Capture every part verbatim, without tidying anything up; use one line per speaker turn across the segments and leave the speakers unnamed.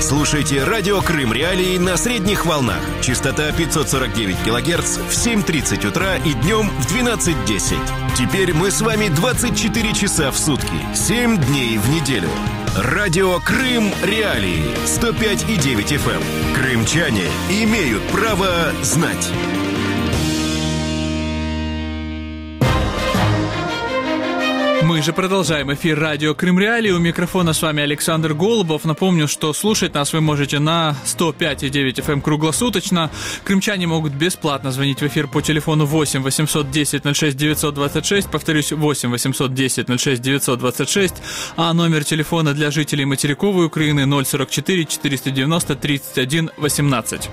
Слушайте радио Крым Реалии на средних волнах. Частота пятьсот сорок девять килогерц в семь тридцать утра и днем в двенадцать десять. Теперь мы с вами двадцать четыре часа в сутки, семь дней в неделю. Радио Крым Реалии сто пять и девять эф эм. Крымчане имеют право знать.
Мы же продолжаем эфир радио Крым Реалии. У микрофона с вами Александр Голубов. Напомню, что слушать нас вы можете на сто пять и девять эф эм круглосуточно. Крымчане могут бесплатно звонить в эфир по телефону восемь восемьсот десять ноль шесть девятьсот двадцать шесть. Повторюсь, восемь восемьсот десять ноль шесть девятьсот двадцать шесть. А номер телефона для жителей материковой Украины ноль сорок четыре четыреста девяносто тридцать один восемнадцать.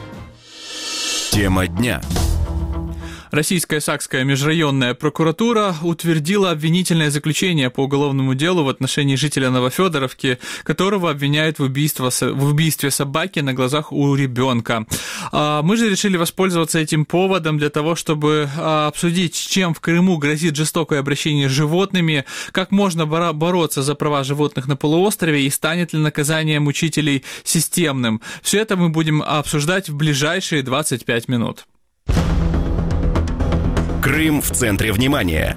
Тема дня.
Российская Сакская межрайонная прокуратура утвердила обвинительное заключение по уголовному делу в отношении жителя Новофёдоровки, которого обвиняют в убийстве, в убийстве собаки на глазах у ребенка. Мы же решили воспользоваться этим поводом для того, чтобы обсудить, с чем в Крыму грозит жестокое обращение с животными, как можно бороться за права животных на полуострове и станет ли наказание мучителей системным. Все это мы будем обсуждать в ближайшие двадцать пять минут.
Крым в центре внимания.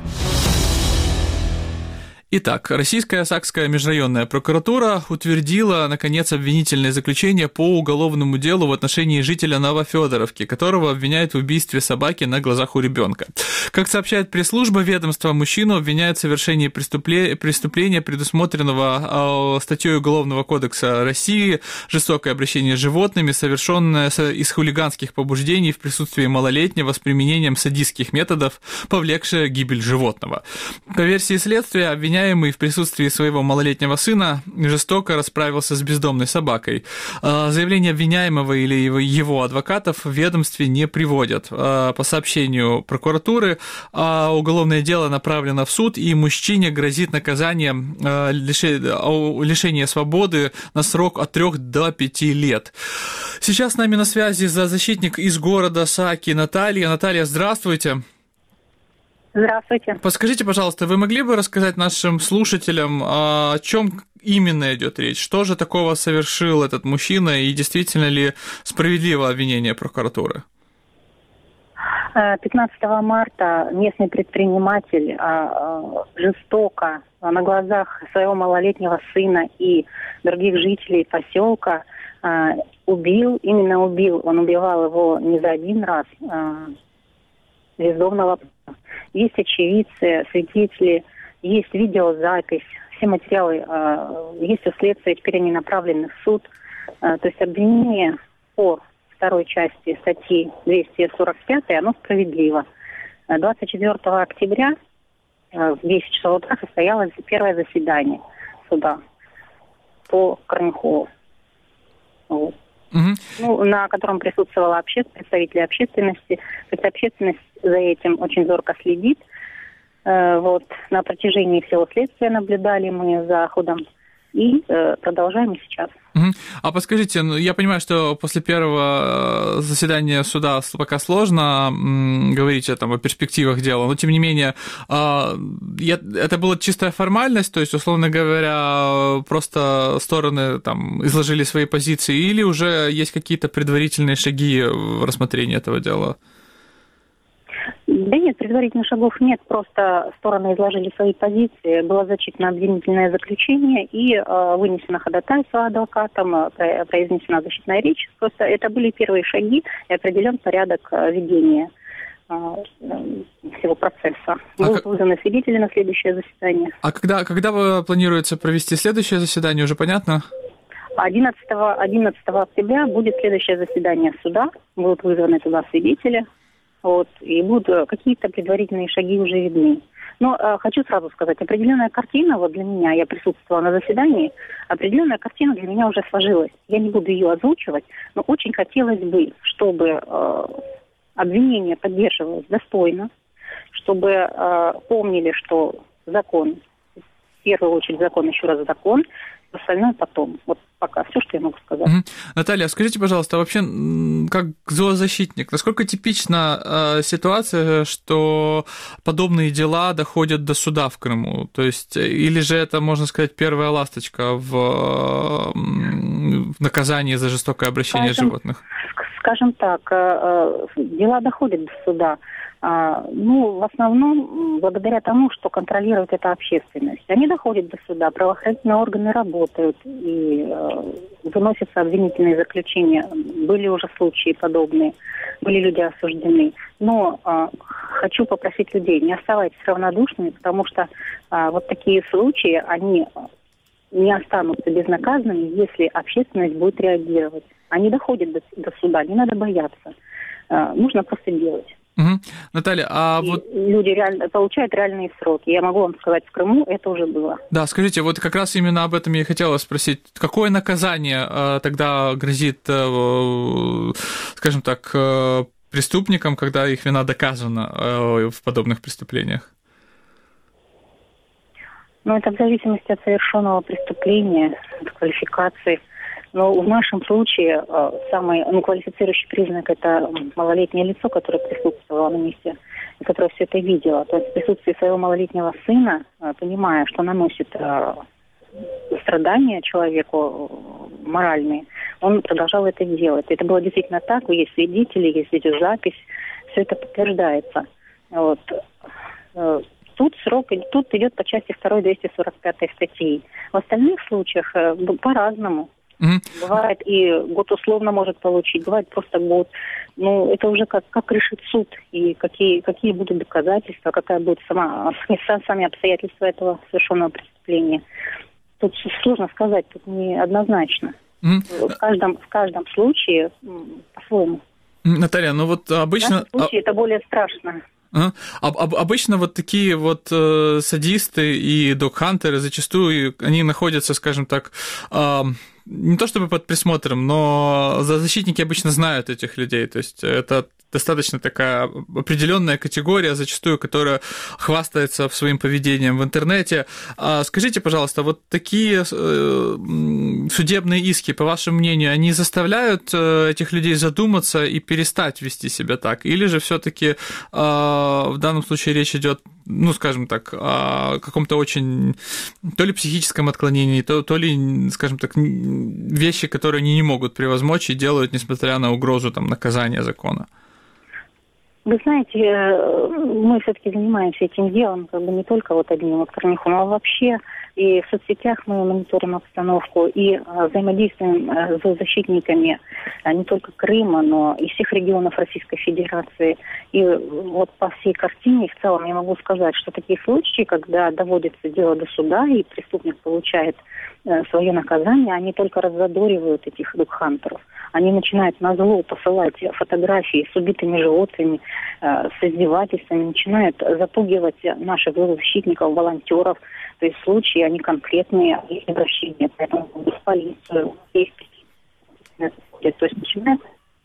Итак, Российская Сакская межрайонная прокуратура утвердила, наконец, обвинительное заключение по уголовному делу в отношении жителя Новофёдоровки, которого обвиняют в убийстве собаки на глазах у ребенка. Как сообщает пресс-служба ведомства, мужчину обвиняют в совершении преступления, преступления предусмотренного статьей Уголовного кодекса России «Жестокое обращение с животными», совершенное из хулиганских побуждений в присутствии малолетнего с применением садистских методов, повлекшее гибель животного. По версии следствия, обвиняют в присутствии своего малолетнего сына жестоко расправился с бездомной собакой. Заявление обвиняемого или его адвокатов в ведомстве не приводят. По сообщению прокуратуры, уголовное дело направлено в суд, и мужчине грозит наказание лишения свободы на срок от трёх до пяти лет. Сейчас с нами на связи защитник из города Саки Наталья. Наталья, здравствуйте.
Здравствуйте.
Подскажите, пожалуйста, вы могли бы рассказать нашим слушателям, о чем именно идет речь? Что же такого совершил этот мужчина, и действительно ли справедливо обвинение прокуратуры?
пятнадцатого марта местный предприниматель жестоко на глазах своего малолетнего сына и других жителей поселка убил, именно убил, он убивал его не за один раз, бездомного. Есть очевидцы, свидетели, есть видеозапись, все материалы э, есть у следствия, теперь они направлены в суд. Э, то есть обвинение по второй части статьи двести сорок пять, оно справедливо. двадцать четвёртого октября э, в десять часов утра состоялось первое заседание суда по Корнихову. Вот.
Угу.
Ну, на котором присутствовала обще... представители общественности. То есть общественность за этим очень зорко следит. Э, вот. На протяжении всего следствия наблюдали мы за ходом и э, продолжаем и сейчас.
Угу. А подскажите, ну, я понимаю, что после первого заседания суда пока сложно м, говорить там, о перспективах дела, но тем не менее, э, я, это была чистая формальность, то есть, условно говоря, просто стороны там, изложили свои позиции, или уже есть какие-то предварительные шаги в рассмотрении этого дела?
Да нет, предварительных шагов нет, просто стороны изложили свои позиции, было зачитано обвинительное заключение и э, вынесено ходатайство адвокатом, э, произнесена защитная речь. Просто это были первые шаги и определен порядок э, ведения э, всего процесса. Будут а вызваны свидетели на следующее заседание.
А когда, когда планируется провести следующее заседание, уже понятно?
одиннадцатого октября будет следующее заседание суда, будут вызваны туда свидетели. Вот, и будут какие-то предварительные шаги уже видны. Но э, хочу сразу сказать, определенная картина вот для меня, я присутствовала на заседании, определенная картина для меня уже сложилась. Я не буду ее озвучивать, но очень хотелось бы, чтобы э, обвинение поддерживалось достойно, чтобы э, помнили, что закон, в первую очередь закон, еще раз закон, Остальное потом. Вот пока все, что я могу сказать.
Угу. Наталья, скажите, пожалуйста, вообще, как зоозащитник, насколько типична э, ситуация, что подобные дела доходят до суда в Крыму? То есть, или же это, можно сказать, первая ласточка в, в наказании за жестокое обращение
скажем,
животных?
Скажем так, дела доходят до суда. Ну, в основном, благодаря тому, что контролирует эта общественность. Они доходят до суда, правоохранительные органы работают, и э, выносятся обвинительные заключения. Были уже случаи подобные, были люди осуждены. Но э, хочу попросить людей, не оставайтесь равнодушными, потому что э, вот такие случаи, они не останутся безнаказанными, если общественность будет реагировать. Они доходят до, до суда, не надо бояться. Э, нужно просто делать.
Угу. Наталья, а
и
вот...
люди реально получают реальные сроки. Я могу вам сказать, в Крыму это уже было.
Да, скажите, вот как раз именно об этом я и хотела спросить. Какое наказание э, тогда грозит, э, скажем так, э, преступникам, когда их вина доказана э, в подобных преступлениях?
Ну, это в зависимости от совершенного преступления, от квалификации. Но в нашем случае э, самый ну, квалифицирующий признак – это малолетнее лицо, которое присутствовало на месте, и которое все это видело. То есть в присутствии своего малолетнего сына, э, понимая, что наносит э, страдания человеку э, моральные, он продолжал это делать. Это было действительно так, есть свидетели, есть видеозапись, все это подтверждается. Вот. Э, Тут срок, тут идет по части второй двести сорок пятой статьи. В остальных случаях э, по-разному. Mm-hmm. Бывает и год условно может получить, бывает просто год. Ну, это уже как, как решит суд, и какие, какие будут доказательства, какая будет сама, сами обстоятельства этого совершенного преступления. Тут сложно сказать, тут неоднозначно. Mm-hmm. В каждом, в каждом случае по-своему.
Наталья, ну вот обычно...
В нашем случае это более страшно.
А, об, обычно вот такие вот э, садисты и догхантеры зачастую они находятся, скажем так, э, не то чтобы под присмотром, но защитники обычно знают этих людей, то есть это достаточно такая определенная категория, зачастую, которая хвастается своим поведением в интернете. А скажите, пожалуйста, вот такие судебные иски, по вашему мнению, они заставляют этих людей задуматься и перестать вести себя так? Или же все-таки в данном случае речь идет, ну, скажем так, о каком-то очень то ли психическом отклонении, то, то ли, скажем так, вещи, которые они не могут превозмочь и делают, несмотря на угрозу там, наказания закона?
Вы знаете, мы все-таки занимаемся этим делом, как бы не только вот одним вот Крымихом, а вообще и в соцсетях мы мониторим обстановку и взаимодействуем с зоозащитниками не только Крыма, но и всех регионов Российской Федерации. И вот по всей картине в целом я могу сказать, что такие случаи, когда доводится дело до суда и преступник получает свое наказание, они только раззадоривают этих догхантеров. Они начинают назло посылать фотографии с убитыми животными, э, с издевательствами, начинают запугивать наших зоозащитников, волонтеров. То есть случаи, они конкретные, есть обращения, поэтому в полицию, есть... То есть начинают...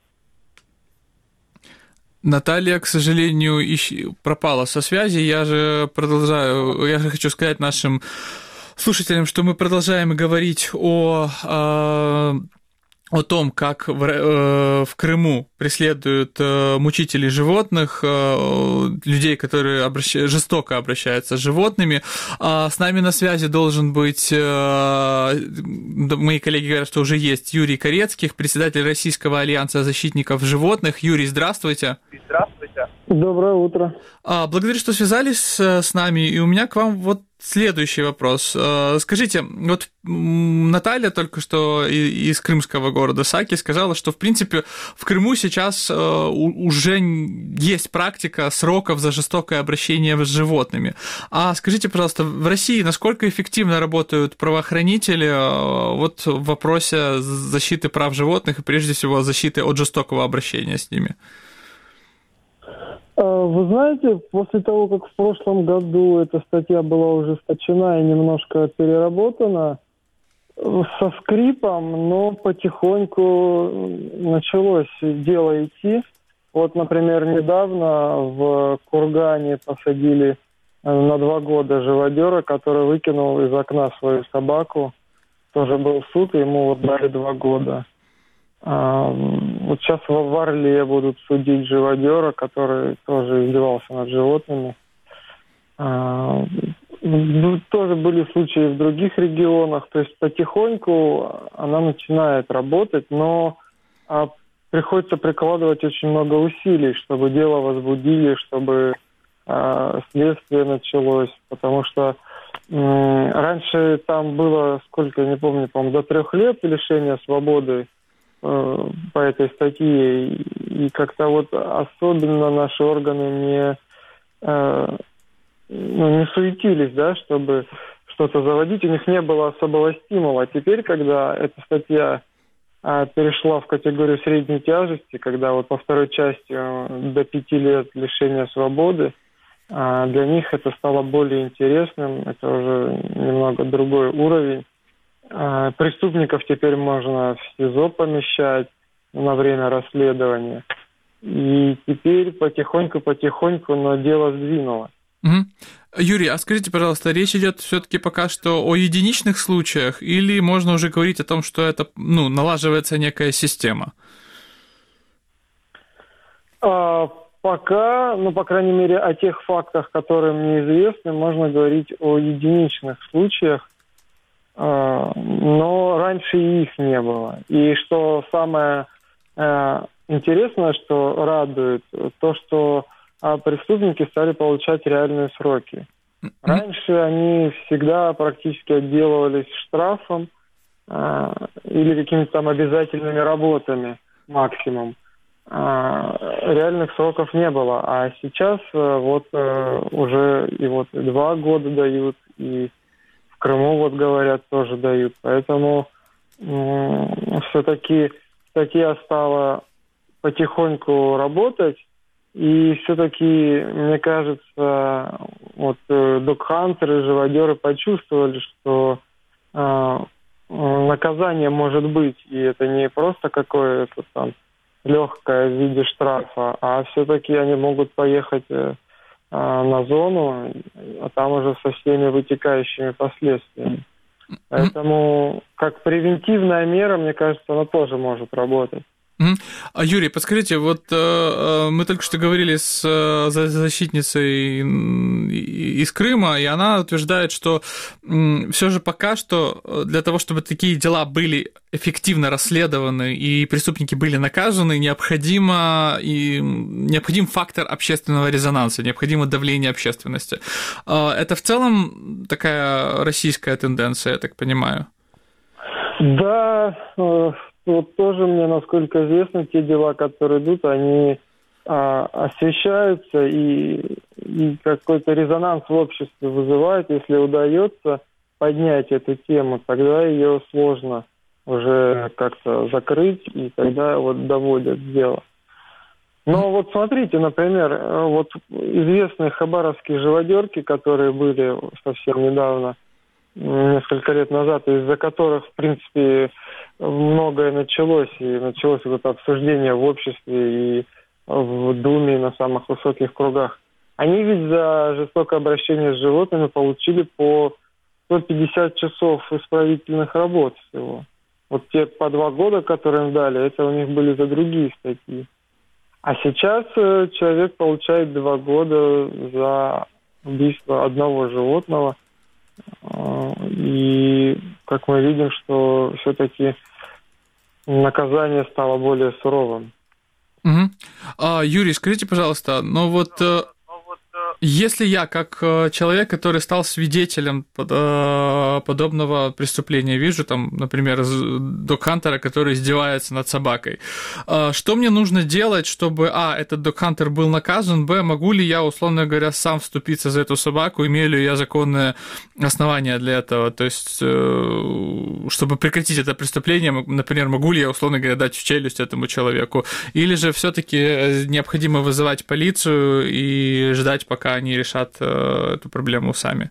Наталья, к сожалению, ищ... пропала со связи. Я же продолжаю, я же хочу сказать нашим слушателям, что мы продолжаем говорить о... о... о том, как в, э, в Крыму преследуют э, мучителей животных, э, людей, которые обращ... жестоко обращаются с животными. А с нами на связи должен быть, э, мои коллеги говорят, что уже есть Юрий Корецких, председатель Российского альянса защитников животных. Юрий, здравствуйте.
Здравствуйте. Доброе утро.
А, благодарю, что связались с нами, и у меня к вам вот следующий вопрос. Скажите, вот Наталья только что из крымского города Саки сказала, что, в принципе, в Крыму сейчас уже есть практика сроков за жестокое обращение с животными. А скажите, пожалуйста, в России насколько эффективно работают правоохранители вот в вопросе защиты прав животных и, прежде всего, защиты от жестокого обращения с ними?
Вы знаете, после того, как в прошлом году эта статья была ужесточена и немножко переработана, со скрипом, но потихоньку началось дело идти. Вот, например, недавно в Кургане посадили на два года живодера, который выкинул из окна свою собаку. тоже был суд, и ему вот дали два года. А, вот сейчас в Орле будут судить живодера, который тоже издевался над животными. А, ну, тоже были случаи в других регионах. То есть потихоньку она начинает работать, но а, приходится прикладывать очень много усилий, чтобы дело возбудили, чтобы а, следствие началось. Потому что м- раньше там было, сколько, я не помню, по-моему, до трех лет лишения свободы э, по этой статье. И, и как-то вот особенно наши органы не... Э, Ну, не суетились, да, чтобы что-то заводить, у них не было особого стимула. Теперь, когда эта статья а, перешла в категорию средней тяжести, когда вот по второй части а, до пяти лет лишения свободы, а, для них это стало более интересным, это уже немного другой уровень. А, преступников теперь можно в СИЗО помещать на время расследования. И теперь потихоньку-потихоньку, но дело сдвинулось.
Угу. Юрий, а скажите, пожалуйста, речь идет все-таки пока что о единичных случаях, или можно уже говорить о том, что это, ну, налаживается некая система?
А, пока, ну, по крайней мере, о тех фактах, которые мне известны, можно говорить о единичных случаях, а, но раньше и их не было. И что самое а, интересное, что радует, то, что а преступники стали получать реальные сроки. Раньше они всегда практически отделывались штрафом а, или какими-то там обязательными работами максимум. А, реальных сроков не было. А сейчас а, вот а, уже и вот два года дают, и в Крыму вот говорят тоже дают. Поэтому м- все-таки статья стала потихоньку работать. И все-таки, мне кажется, вот догхантеры, живодеры почувствовали, что э, наказание может быть, и это не просто какое-то там легкое в виде штрафа, а все-таки они могут поехать э, на зону, а там уже со всеми вытекающими последствиями. Поэтому как превентивная мера, мне кажется, она тоже может работать.
А, Юрий, подскажите, вот э, мы только что говорили с э, защитницей из Крыма, и она утверждает, что э, все же пока что для того, чтобы такие дела были эффективно расследованы и преступники были наказаны, необходимо и необходим фактор общественного резонанса, необходимо давление общественности. Э, это в целом такая российская тенденция, я так понимаю?
Да. Э... Вот тоже мне, насколько известно, те дела, которые идут, они а, освещаются и, и какой-то резонанс в обществе вызывают. Если удается поднять эту тему, тогда ее сложно уже как-то закрыть, и тогда вот доводят дело. Но вот смотрите, например, вот известные хабаровские живодерки, которые были совсем недавно, несколько лет назад, из-за которых, в принципе, многое началось, и началось вот это обсуждение в обществе и в Думе, и на самых высоких кругах. Они ведь за жестокое обращение с животными получили по сто пятьдесят часов исправительных работ всего. Вот те по два года, которые им дали, это у них были за другие статьи. А сейчас человек получает два года за убийство одного животного. И, как мы видим, что все-таки наказание стало более суровым.
Угу. А, Юрий, скажите, пожалуйста, но вот если я, как человек, который стал свидетелем подобного преступления, вижу там, например, догхантера, который издевается над собакой, что мне нужно делать, чтобы, а, этот догхантер был наказан, б, могу ли я, условно говоря, сам вступиться за эту собаку, имею ли я законное основание для этого, то есть, чтобы прекратить это преступление, например, могу ли я, условно говоря, дать в челюсть этому человеку, или же все-таки необходимо вызывать полицию и ждать, пока они решат э, эту проблему сами?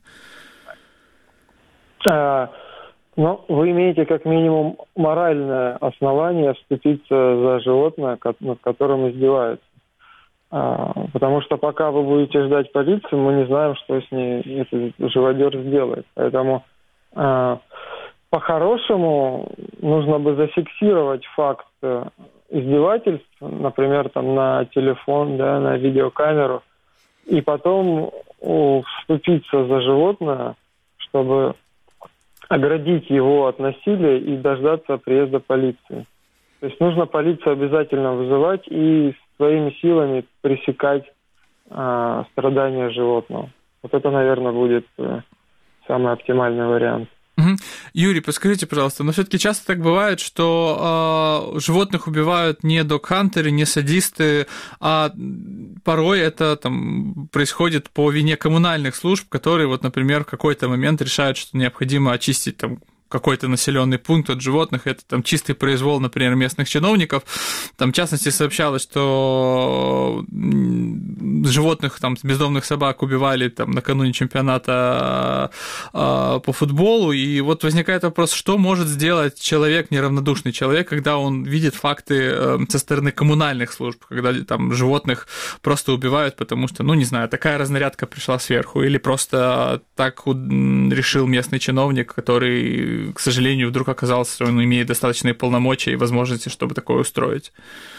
А, ну, вы имеете как минимум моральное основание вступиться за животное, над которым издеваются. А, потому что пока вы будете ждать полицию, мы не знаем, что с ней этот живодер сделает. Поэтому а, по-хорошему нужно бы зафиксировать факт издевательств, например, там на телефон, да, на видеокамеру, и потом вступиться за животное, чтобы оградить его от насилия и дождаться приезда полиции. То есть нужно полицию обязательно вызывать и своими силами пресекать э, страдания животного. Вот это, наверное, будет э, самый оптимальный вариант.
Юрий, подскажите, пожалуйста, но все-таки часто так бывает, что э, животных убивают не догхантеры, не садисты, а порой это там происходит по вине коммунальных служб, которые, вот, например, в какой-то момент решают, что необходимо очистить там какой-то населенный пункт от животных, это там чистый произвол, например, местных чиновников. Там, в частности, сообщалось, что животных, там, бездомных собак убивали там накануне чемпионата по футболу, и вот возникает вопрос, что может сделать человек, неравнодушный человек, когда он видит факты со стороны коммунальных служб, когда там животных просто убивают, потому что, ну, не знаю, такая разнарядка пришла сверху, или просто так решил местный чиновник, который, к сожалению, вдруг оказался, что он имеет достаточные полномочия и возможности, чтобы такое устроить.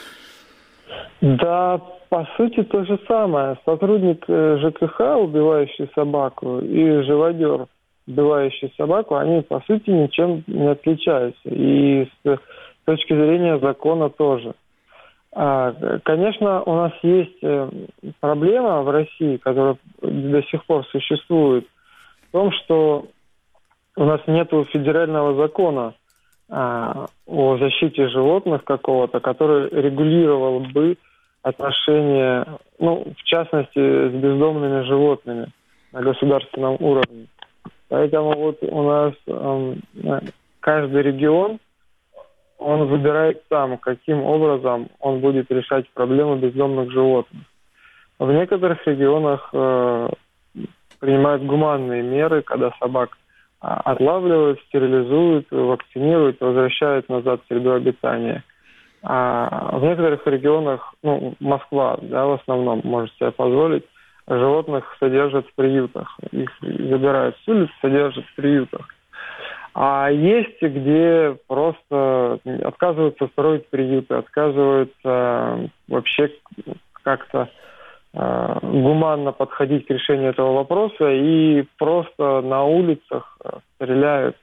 Да, по сути, то же самое. Сотрудник ЖКХ, убивающий собаку, и живодер, убивающий собаку, они, по сути, ничем не отличаются. И с точки зрения закона тоже. Конечно, у нас есть проблема в России, которая до сих пор существует, в том, что у нас нет федерального закона а, о защите животных какого-то, который регулировал бы отношения, ну, в частности, с бездомными животными на государственном уровне. Поэтому вот у нас э, каждый регион, он выбирает сам, каким образом он будет решать проблему бездомных животных. В некоторых регионах э, принимают гуманные меры, когда собак отлавливают, стерилизуют, вакцинируют, возвращают назад в среду обитания. А в некоторых регионах, ну, Москва, да, в основном может себе позволить, животных содержат в приютах. Их забирают с улиц, содержат в приютах. А есть, где просто отказываются строить приюты, отказываются вообще как-то гуманно подходить к решению этого вопроса и просто на улицах стреляют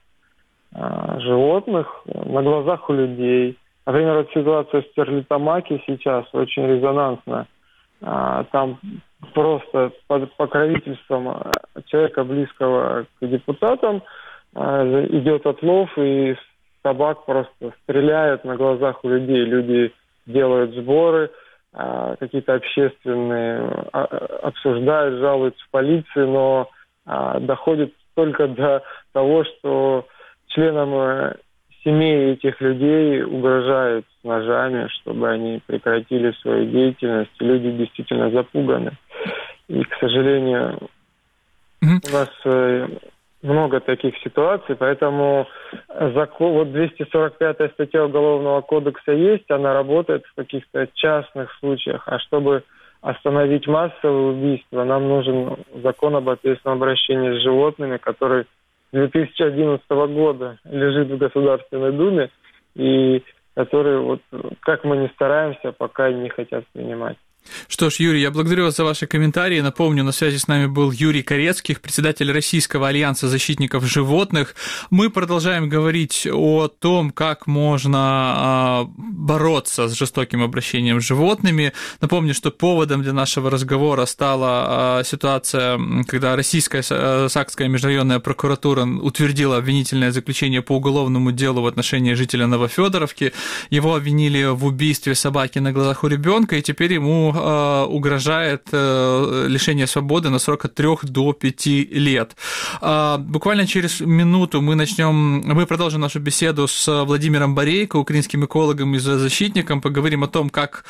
животных на глазах у людей. Например, вот ситуация в Стерлитамаке сейчас очень резонансная. Там просто под покровительством человека, близкого к депутатам, идет отлов, и собак просто стреляют на глазах у людей. Люди делают сборы какие-то общественные, обсуждают, жалуются в полицию, но доходит только до того, что членам семей этих людей угрожают ножами, чтобы они прекратили свою деятельность. Люди действительно запуганы. И, к сожалению, mm-hmm. у нас много таких ситуаций, поэтому закон, вот двести сорок пятая статья Уголовного кодекса есть, она работает в каких-то частных случаях, а чтобы остановить массовые убийства, нам нужен закон об ответственном обращении с животными, который с две тысячи одиннадцатого года лежит в Государственной Думе, и который, вот, как мы ни стараемся, пока не хотят принимать.
Что ж, Юрий, я благодарю вас за ваши комментарии. Напомню, на связи с нами был Юрий Корецких, председатель Российского альянса защитников животных. Мы продолжаем говорить о том, как можно бороться с жестоким обращением с животными. Напомню, что поводом для нашего разговора стала ситуация, когда Российская Сакская межрайонная прокуратура утвердила обвинительное заключение по уголовному делу в отношении жителя Новофёдоровки. Его обвинили в убийстве собаки на глазах у ребенка, и теперь ему угрожает лишение свободы на срок от трёх до пяти лет. Буквально через минуту мы начнем, мы продолжим нашу беседу с Владимиром Борейко, украинским экологом и защитником, поговорим о том, как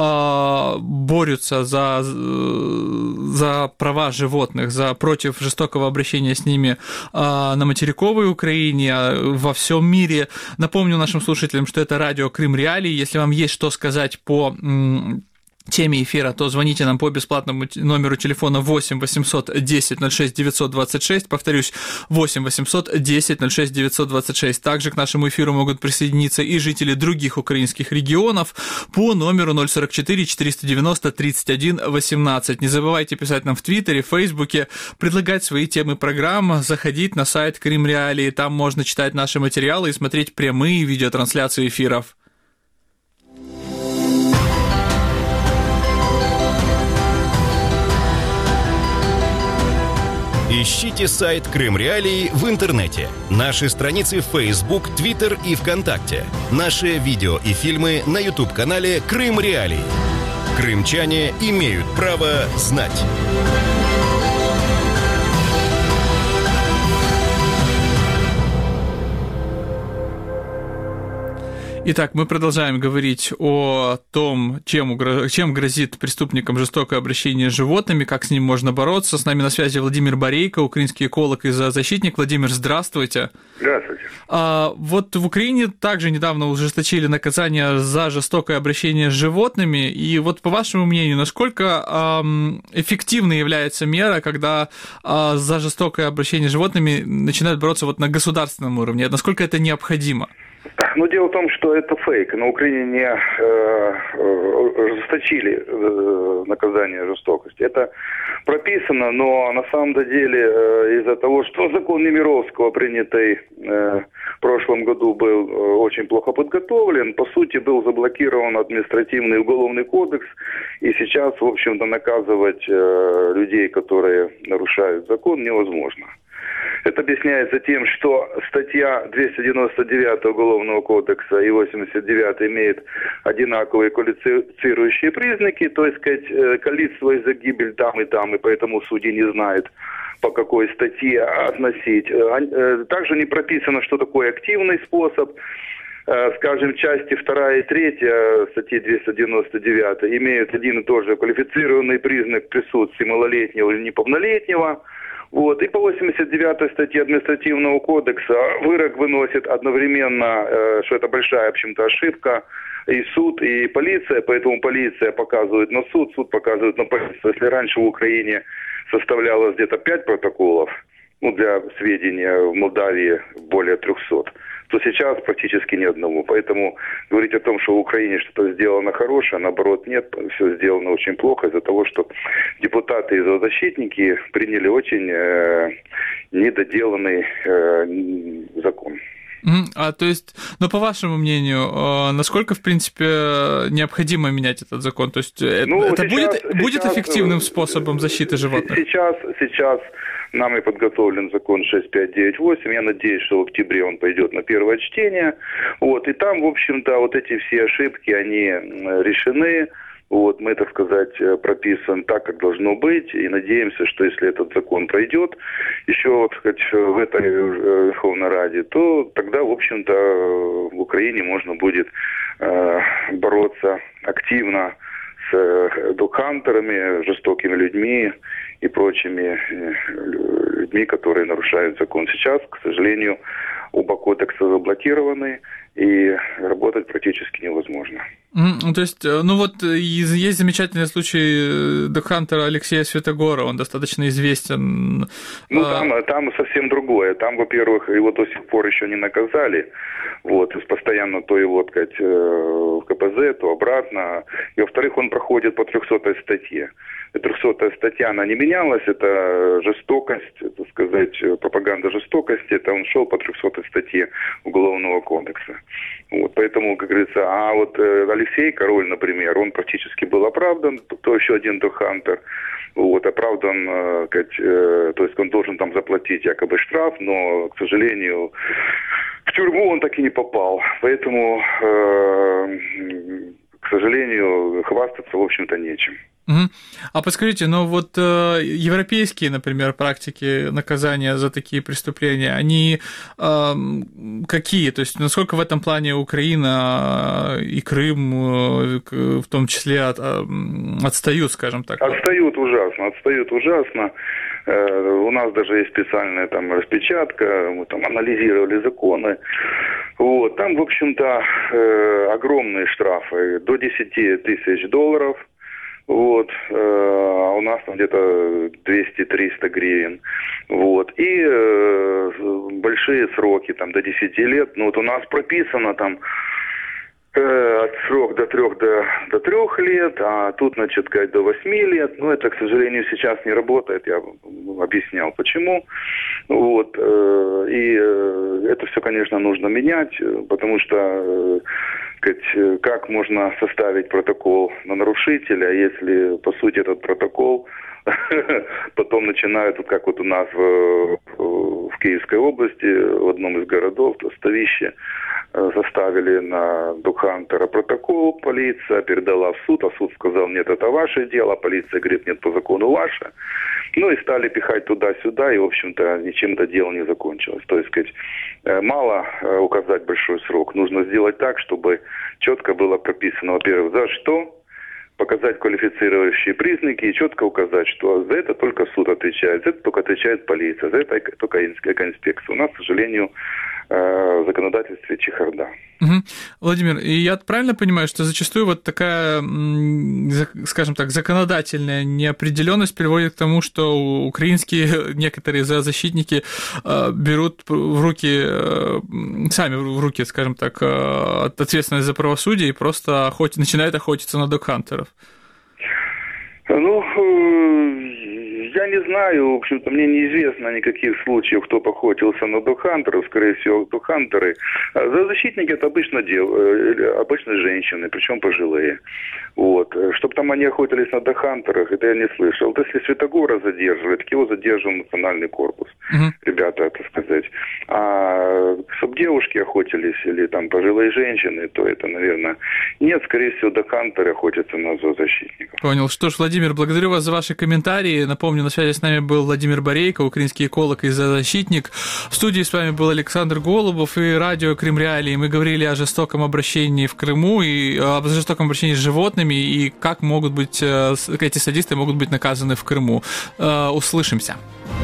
борются за, за права животных, за против жестокого обращения с ними на материковой Украине, во всем мире. Напомню нашим слушателям, что это радио Крым Реалии. Если вам есть что сказать по теме эфира, то звоните нам по бесплатному номеру телефона восемь восемьсот десять ноль шесть девятьсот двадцать шесть, повторюсь, восемь восемьсот десять ноль шесть девятьсот двадцать шесть. Также к нашему эфиру могут присоединиться и жители других украинских регионов по номеру ноль сорок четыре четыреста девяносто тридцать один восемнадцать. Не забывайте писать нам в Твиттере, в Фейсбуке, предлагать свои темы программ, заходить на сайт Крым Реалии, там можно читать наши материалы и смотреть прямые видеотрансляции эфиров.
Ищите сайт Крым Реалии в интернете, наши страницы в Facebook, Twitter и ВКонтакте, наши видео и фильмы на YouTube-канале Крым Реалии. Крымчане имеют право знать.
Итак, мы продолжаем говорить о том, чем, чем грозит преступникам жестокое обращение с животными, как с ним можно бороться. С нами на связи Владимир Борейко, украинский эколог и зоозащитник. Владимир, здравствуйте.
Здравствуйте.
А, вот в Украине также недавно ужесточили наказание за жестокое обращение с животными. И вот по вашему мнению, насколько а, эффективной является мера, когда а, за жестокое обращение с животными начинают бороться вот на государственном уровне? Насколько это необходимо?
Ну, дело в том, что это фейк. На Украине не э, ужесточили э, наказание жестокости. Это прописано, но на самом деле э, из-за того, что закон Немировского, принятый э, в прошлом году, был э, очень плохо подготовлен, по сути, был заблокирован административный уголовный кодекс, и сейчас, в общем-то, наказывать э, людей, которые нарушают закон, невозможно. Это объясняется тем, что статья двести девяносто девять Уголовного кодекса и восемьдесят девять имеют одинаковые квалифицирующие признаки, то есть, сказать, калицтво и загибель там и там, и поэтому судьи не знают, по какой статье относить. Также не прописано, что такое активный способ. Скажем, части вторая и третья статьи двести девяносто девять имеют один и тот же квалифицированный признак присутствия малолетнего или неполнолетнего. Вот. И по восемьдесят девятой статье административного кодекса вырок выносит одновременно, э, что это большая, в общем-то, ошибка, и суд, и полиция, поэтому полиция показывает на суд, суд показывает на полицию. Если раньше в Украине составлялось где-то пять протоколов, ну, для сведения, в Молдавии более трехсот, то сейчас практически ни одного. Поэтому говорить о том, что в Украине что-то сделано хорошее, наоборот, нет, все сделано очень плохо из-за того, что депутаты и зоозащитники приняли очень э, недоделанный э, закон.
А то есть, ну, по вашему мнению, насколько, в принципе, необходимо менять этот закон? То есть, ну, это сейчас, будет, сейчас, будет эффективным способом защиты животных?
Сейчас, сейчас нами подготовлен закон шесть пять девять восемь. Я надеюсь, что в октябре он пойдет на первое чтение. Вот, и там, в общем-то, вот эти все ошибки, они решены. Вот, мы, так сказать, прописываем так, как должно быть, и надеемся, что если этот закон пройдет еще, вот, сказать, в этой Верховной Раде, то тогда, в общем-то, в Украине можно будет э, бороться активно с догхантерами, жестокими людьми и прочими людьми, которые нарушают закон. Сейчас, к сожалению, оба кодекса заблокированы, и работать практически невозможно.
Mm, то есть, ну вот, есть замечательный случай догхантера Алексея Святогора, он достаточно известен.
Ну, там, там совсем другое. Там, во-первых, его до сих пор еще не наказали. Вот, постоянно то его, так сказать, в ка пэ зэ, то обратно. И, во-вторых, он проходит по трехсотой статье. трехсотая статья, она не менялась, это жестокость, так сказать, пропаганда жестокости, это он шел по трехсотой статье Уголовного кодекса. Вот, поэтому, как говорится, а вот Алексей Король, например, он практически был оправдан, то еще один догхантер, вот, оправдан, сказать, то есть он должен там заплатить якобы штраф, но, к сожалению, в тюрьму он так и не попал, поэтому, к сожалению, хвастаться, в общем-то, нечем.
Угу. А подскажите, ну вот э, европейские, например, практики наказания за такие преступления, они э, какие? То есть насколько в этом плане Украина и Крым э, в том числе от, э, отстают, скажем так?
Отстают ужасно, отстают ужасно. Э, у нас даже есть специальная там распечатка, мы там анализировали законы. Вот, там, в общем-то, э, огромные штрафы, до десять тысяч долларов. Вот, а у нас там где-то двести-триста гривен. Вот. И э, большие сроки, там, до десяти лет. Ну, вот у нас прописано там э, от срок до трех до, до трех лет, а тут, значит, сказать, до восьми лет. Но это, к сожалению, сейчас не работает. Я объяснял, почему. Вот. Э, и э, это все, конечно, нужно менять, потому что... Э, как можно составить протокол на нарушителя, если, по сути, этот протокол потом начинают, как вот у нас в, в Киевской области, в одном из городов, в Ставище, составили на Духантера протокол, полиция передала в суд, а суд сказал, нет, это ваше дело, полиция говорит, нет, по закону ваше. Ну и стали пихать туда-сюда, и, в общем-то, ничем это дело не закончилось. То есть, сказать, мало указать большой срок, нужно сделать так, чтобы четко было прописано, во-первых, за что, показать квалифицирующие признаки и четко указать, что за это только суд отвечает, за это только отвечает полиция, за это только инспекция. У нас, к сожалению, в законодательстве чехарда.
Угу. Владимир, и я правильно понимаю, что зачастую вот такая, скажем так, законодательная неопределенность приводит к тому, что украинские некоторые защитники берут в руки, сами в руки, скажем так, ответственность за правосудие и просто охот... начинают охотиться на догхантеров?
Ну, я не знаю, в общем-то, мне неизвестно никаких случаев, кто поохотился на догхантеров, скорее всего, догхантеры. Защитники – это обычно, дев... обычно женщины, причем пожилые. Вот. Чтобы там они охотились на догхантерах, это я не слышал. Вот если Святогора задерживали, так его задерживал национальный корпус. Uh-huh. Ребята, так сказать. А чтобы девушки охотились или там пожилые женщины, то это, наверное, нет. Скорее всего, догхантеры охотятся на зоозащитников.
Понял. Что ж, Владимир, благодарю вас за ваши комментарии. Напомню, на связи с нами был Владимир Борейко, украинский эколог и зоозащитник. В студии с вами был Александр Голубов и радио Крым Реалии. Мы говорили о жестоком обращении в Крыму и о жестоком обращении с животными и как могут быть, эти садисты могут быть наказаны в Крыму. Услышимся.